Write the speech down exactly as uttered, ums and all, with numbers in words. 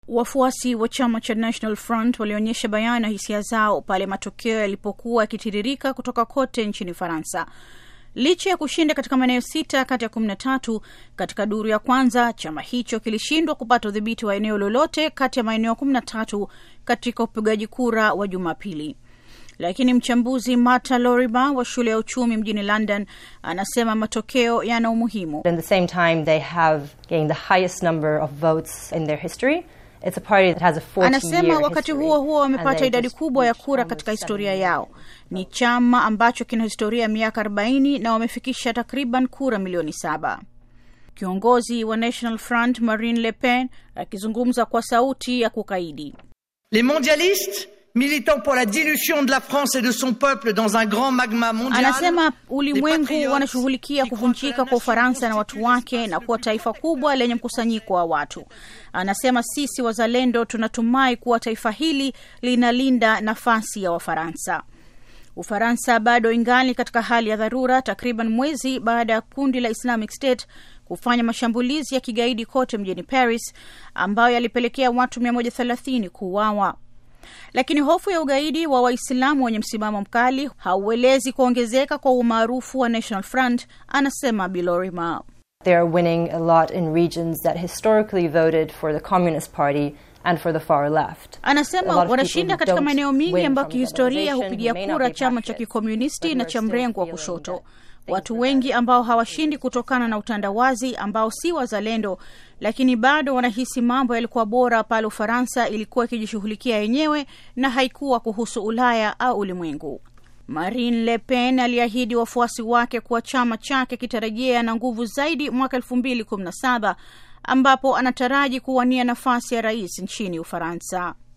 Wafuasi wa chama cha National Front walionyesha bayana hisia zao pale matokeo yalipokuwa yakitiririka kutoka kote nchini Faransa. Licha ya kushinda katika maeneo sita kati ya kumi na tatu katika duru ya kwanza, chama hicho kilishindwa kupata udhibiti wa eneo lolote kati ya maeneo kumi na tatu katika upigaji kura wa Jumapili. Lakini mchambuzi Martha Loriba wa shule ya uchumi mjini London anasema matokeo yana umuhimu. At the same time they have gained the highest number of votes in their history. It's a party that has a forty year Anasema wakati huo huo wamepata idadi kubwa ya kura katika historia yao. Ni chama ambacho kina historia miaka arobaini na wamefikisha takriban kura milioni saba. Kiongozi wa National Front Marine Le Pen akizungumza kwa sauti ya kukaidi. Les mondialistes militant pour la dilution de la France et de son peuple dans un grand magma mondial. Anasema ulimwengu wanashughulikia kuvunjika kwa Ufaransa na watu wake na kuwa taifa kubwa lenye mkusanyiko wa watu. Anasema sisi wazalendo tunatumai kuwa taifa hili linalinda nafasi ya Wafaransa. Ufaransa bado ingali katika hali ya dharura takriban mwezi baada ya kundi la Islamic State kufanya mashambulizi ya kigaidi kote mjini Paris ambayo yalipelekea watu mia moja thelathini kuuawa. Lakini hofu ya ugaidi wa Waislamu wenye msimamo mkali hauelezi kuongezeka kwa umaarufu wa National Front, anasema Bilorima. They are winning a lot in regions that historically voted for the Communist Party and for the far left. Anasema wanashinda katika maeneo mengi ambayo kihistoria hupigia kura chama cha kikomunisti na cha mrengo wa kushoto. Watu wengi ambao hawashindi kutokana na utandawazi ambao si wazalendo, lakini bado wanahisi mambo yalikuwa bora pale Ufaransa ilikuwa ikijishughulikia yenyewe na haikuwa kuhusu Ulaya au ulimwengu. Marine Le Pen aliahidi wafuasi wake kuwa chama chake kitarejea na nguvu zaidi mwaka elfu mbili kumi na saba ambapo anataraji kuwania nafasi ya rais nchini Ufaransa.